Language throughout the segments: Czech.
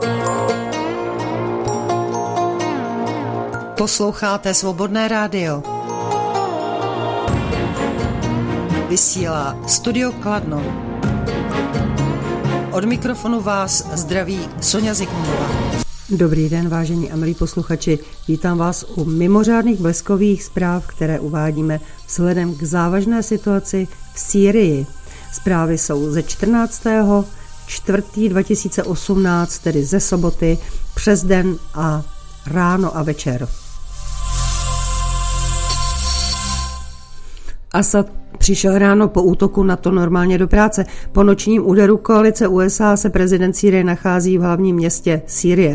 Posloucháte Svobodné rádio. Vysílá Studio Kladno. Od mikrofonu vás zdraví Sonja Zikmundová. Dobrý den, vážení a milí posluchači. Vítám vás u mimořádných bleskových zpráv, které uvádíme vzhledem k závažné situaci v Sýrii. Zprávy jsou ze 14.4.2018, tedy ze soboty, přes den a ráno a večer. Asad přišel ráno po útoku NATO normálně do práce. Po nočním úderu koalice USA se prezident Sýrie nachází v hlavním městě Sýrie.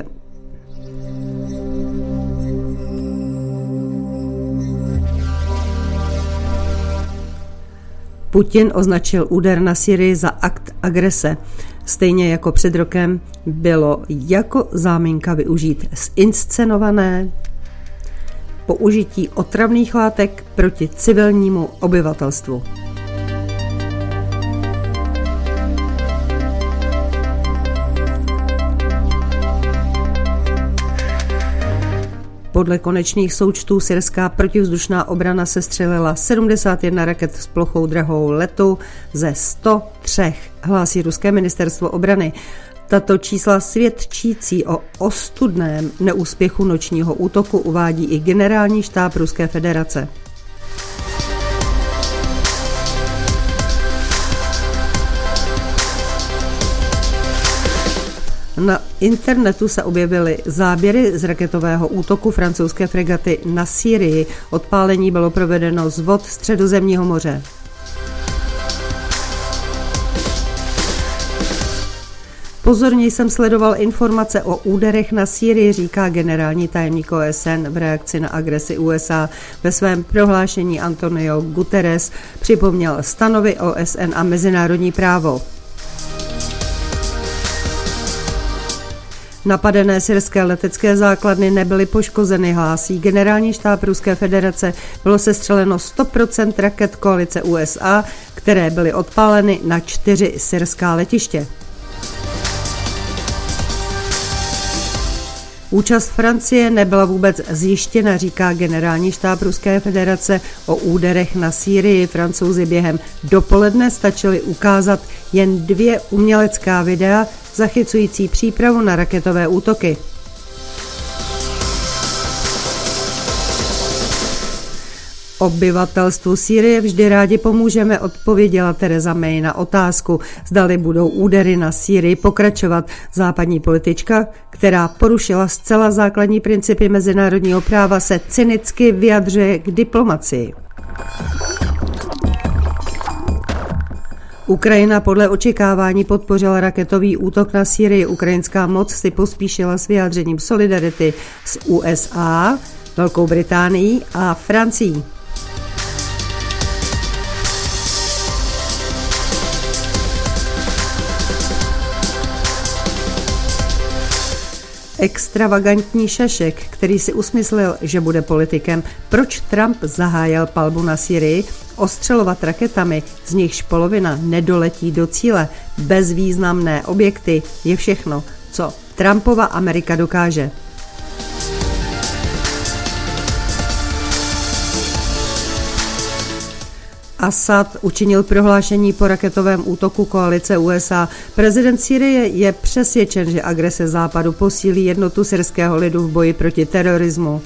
Putin označil úder na Sýrii za akt agrese. Stejně jako před rokem bylo jako záminka využít zinscenované použití otravných látek proti civilnímu obyvatelstvu. Podle konečných součtů syrská protivzdušná obrana sestřelila 71 raket s plochou drahou letu ze 103, hlásí ruské ministerstvo obrany. Tato čísla svědčící o ostudném neúspěchu nočního útoku uvádí i generální štáb Ruské federace. Na internetu se objevily záběry z raketového útoku francouzské fregaty na Sýrii. Odpálení bylo provedeno z vod Středozemního moře. Pozorně jsem sledoval informace o úderech na Sýrii, říká generální tajemník OSN v reakci na agresi USA. Ve svém prohlášení Antonio Guterres připomněl stanovy OSN a mezinárodní právo. Napadené syrské letecké základny nebyly poškozeny, hlásí generální štáb Ruské federace. Bylo sestřeleno 100% raket koalice USA, které byly odpáleny na 4 syrská letiště. Účast Francie nebyla vůbec zjištěna, říká generální štáb Ruské federace. O úderech na Sýrii Francouzi během dopoledne stačili ukázat jen 2 umělecká videa zachycující přípravu na raketové útoky. Obyvatelstvu Sýrie vždy rádi pomůžeme, odpověděla Theresa May na otázku, zdali budou údery na Sýrii pokračovat. Západní politička, která porušila zcela základní principy mezinárodního práva, se cynicky vyjadřuje k diplomacii. Ukrajina podle očekávání podpořila raketový útok na Sýrii. Ukrajinská moc si pospíšila s vyjádřením solidarity s USA, Velkou Británií a Francií. Extravagantní šašek, který si usmyslel, že bude politikem, proč Trump zahájil palbu na Sýrii, ostřelovat raketami, z nichž polovina nedoletí do cíle, bezvýznamné objekty, je všechno, co Trumpova Amerika dokáže. Asad učinil prohlášení po raketovém útoku koalice USA. Prezident Sýrie je přesvědčen, že agrese Západu posílí jednotu syrského lidu v boji proti terorismu.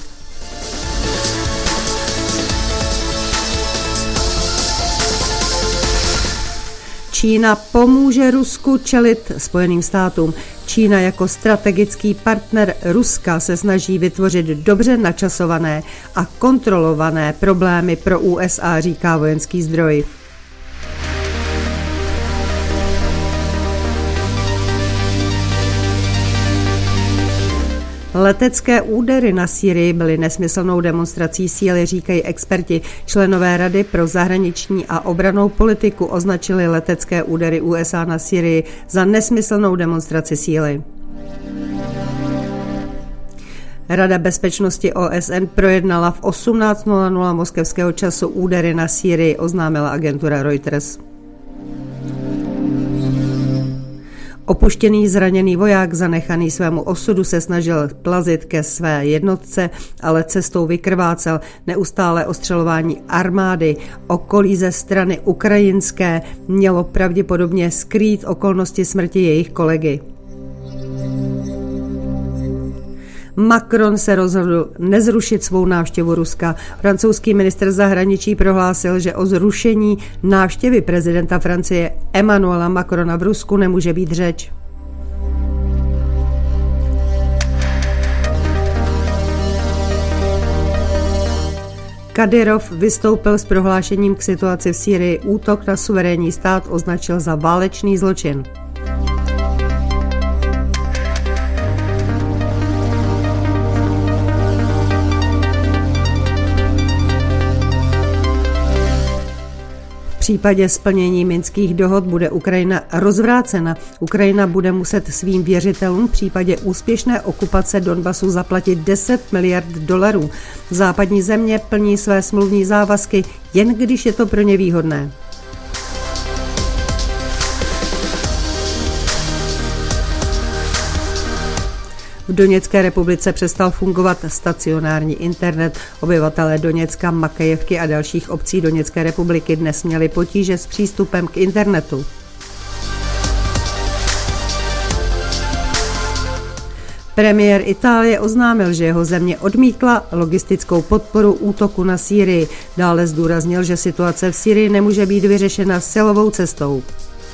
Čína pomůže Rusku čelit Spojeným státům. Čína jako strategický partner Ruska se snaží vytvořit dobře načasované a kontrolované problémy pro USA, říká vojenský zdroj. Letecké údery na Sýrii byly nesmyslnou demonstrací síly, říkají experti. Členové Rady pro zahraniční a obrannou politiku označili letecké údery USA na Sýrii za nesmyslnou demonstraci síly. Rada bezpečnosti OSN projednala v 18:00 moskevského času údery na Sýrii, oznámila agentura Reuters. Opuštěný zraněný voják, zanechaný svému osudu, se snažil plazit ke své jednotce, ale cestou vykrvácel. Neustále ostřelování armády okolí ze strany ukrajinské mělo pravděpodobně skrýt okolnosti smrti jejich kolegy. Macron se rozhodl nezrušit svou návštěvu Ruska. Francouzský ministr zahraničí prohlásil, že o zrušení návštěvy prezidenta Francie Emmanuela Macrona v Rusku nemůže být řeč. Kadyrov vystoupil s prohlášením k situaci v Sýrii. Útok na suverénní stát označil za válečný zločin. V případě splnění minských dohod bude Ukrajina rozvrácena. Ukrajina bude muset svým věřitelům v případě úspěšné okupace Donbasu zaplatit $10 miliard. Západní země plní své smluvní závazky, jen když je to pro ně výhodné. V Doněcké republice přestal fungovat stacionární internet. Obyvatelé Doněcka, Makejevky a dalších obcí Doněcké republiky dnes měli potíže s přístupem k internetu. Premiér Itálie oznámil, že jeho země odmítla logistickou podporu útoku na Sýrii. Dále zdůraznil, že situace v Sýrii nemůže být vyřešena silovou cestou.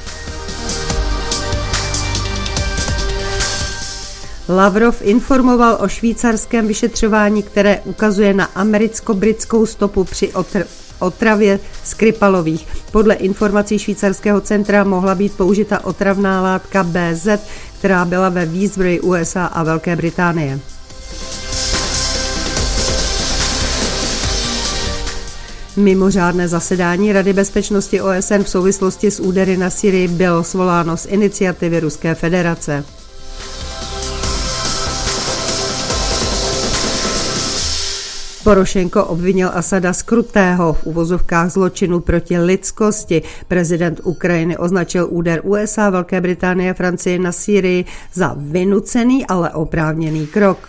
Lavrov informoval o švýcarském vyšetřování, které ukazuje na americko-britskou stopu při otravě Skripalových. Podle informací švýcarského centra mohla být použita otravná látka BZ, která byla ve výzbroji USA a Velké Británie. Mimořádné zasedání Rady bezpečnosti OSN v souvislosti s údery na Sýrii bylo svoláno z iniciativy Ruské federace. Porošenko obvinil Asada z krutého v uvozovkách zločinu proti lidskosti. Prezident Ukrajiny označil úder USA, Velké Británie a Francie na Sýrii za vynucený, ale oprávněný krok.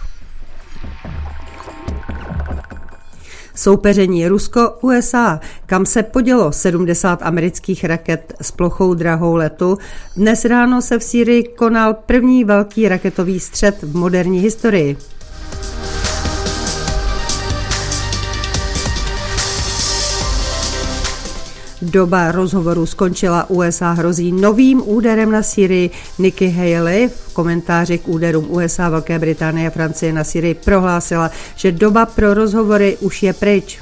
Soupeření Rusko-USA, kam se podělo 70 amerických raket s plochou drahou letu. Dnes ráno se v Sýrii konal první velký raketový střet v moderní historii. Doba rozhovoru skončila, USA hrozí novým úderem na Sýrii. Nikki Haley v komentáři k úderům USA, Velké Británie a Francie na Sýrii prohlásila, že doba pro rozhovory už je pryč.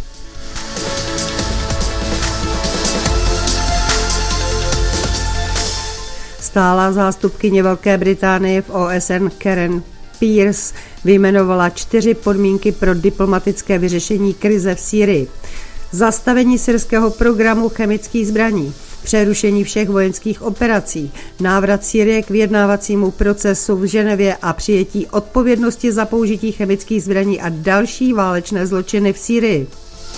Stálá zástupkyně Velké Británie v OSN Karen Pierce vyjmenovala 4 podmínky pro diplomatické vyřešení krize v Sýrii. Zastavení syrského programu chemických zbraní, přerušení všech vojenských operací, návrat Sýrie k vyjednávacímu procesu v Ženevě a přijetí odpovědnosti za použití chemických zbraní a další válečné zločiny v Sýrii.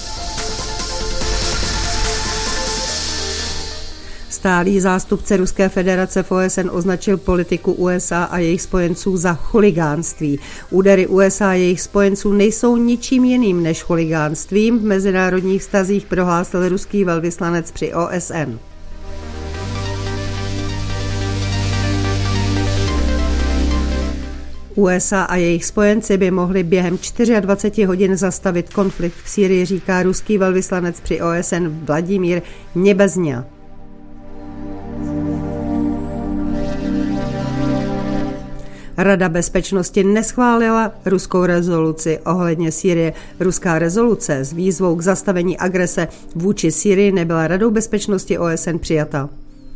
Stálý zástupce Ruské federace v OSN označil politiku USA a jejich spojenců za chuligánství. Údery USA a jejich spojenců nejsou ničím jiným než chuligánstvím. V mezinárodních vztazích prohlásil ruský velvyslanec při OSN. USA a jejich spojenci by mohli během 24 hodin zastavit konflikt v Sýrii, říká ruský velvyslanec při OSN Vladimír Nebezňa. Rada bezpečnosti neschválila ruskou rezoluci ohledně Sýrie. Ruská rezoluce s výzvou k zastavení agrese vůči Sýrii nebyla Radou bezpečnosti OSN přijata.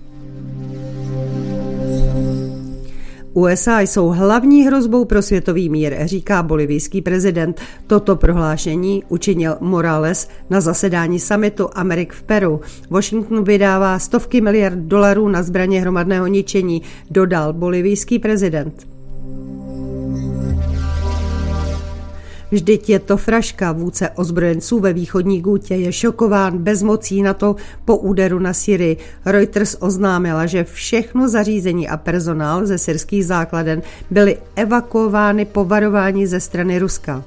USA jsou hlavní hrozbou pro světový mír, říká bolivijský prezident. Toto prohlášení učinil Morales na zasedání summitu Amerik v Peru. Washington vydává stovky miliard dolarů na zbraně hromadného ničení, dodal bolivijský prezident. Vždyť je to fraška, vůdce ozbrojenců ve východní Gútě je šokován bezmocí NATO po úderu na Syrii. Reuters oznámila, že všechno zařízení a personál ze syrských základen byly evakuovány po varování ze strany Ruska.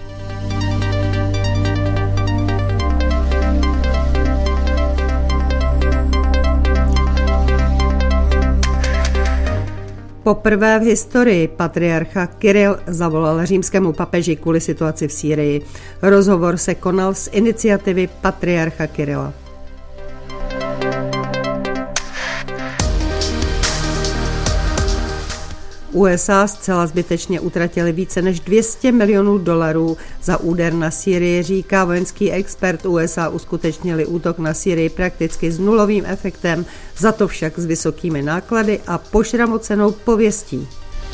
Poprvé v historii patriarcha Kiril zavolal římskému papeži kvůli situaci v Sýrii. Rozhovor se konal z iniciativy patriarcha Kirila. USA zcela zbytečně utratili více než $200 milionů za úder na Sýrii, říká vojenský expert. USA uskutečnili útok na Sýrii prakticky s nulovým efektem, za to však s vysokými náklady a pošramocenou pověstí.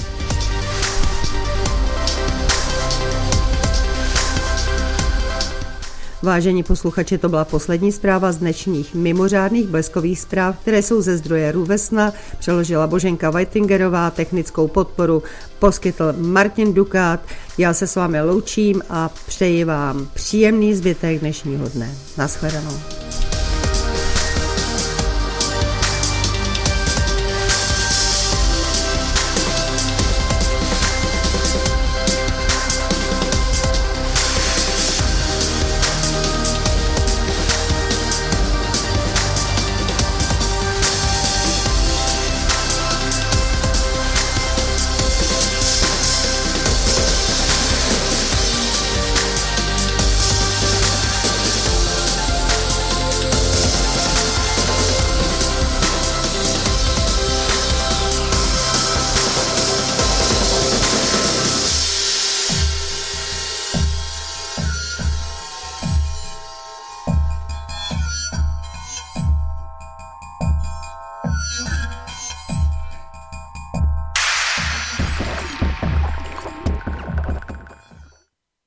Vážení posluchači, to byla poslední zpráva z dnešních mimořádných bleskových zpráv, které jsou ze zdroje RÚ-Vesna, přeložila Boženka Vajtingerová, technickou podporu poskytl Martin Dukát. Já se s vámi loučím a přeji vám příjemný zbytek dnešního dne. Naschledanou.